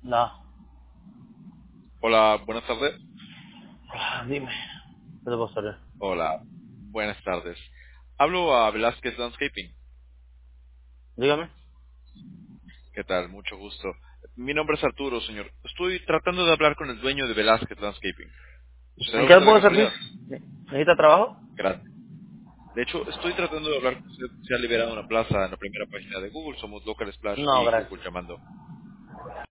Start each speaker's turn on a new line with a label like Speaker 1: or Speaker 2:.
Speaker 1: No.
Speaker 2: Hola, buenas tardes.
Speaker 1: Dime. ¿Qué te puedo hacer?
Speaker 2: Hola, buenas tardes. Hablo a Velázquez Landscaping.
Speaker 1: Dígame.
Speaker 2: ¿Qué tal? Mucho gusto. Mi nombre es Arturo, señor. Estoy tratando de hablar con el dueño de Velázquez Landscaping. ¿Será
Speaker 1: ¿En qué le
Speaker 2: usted de
Speaker 1: puedo servir?
Speaker 2: casualidad?
Speaker 1: ¿Necesita trabajo?
Speaker 2: Gracias. De hecho, estoy tratando de hablar con usted. Se ha liberado una plaza en la primera página de Google. Somos Local Splash
Speaker 1: No,
Speaker 2: y Google
Speaker 1: gracias.
Speaker 2: llamando.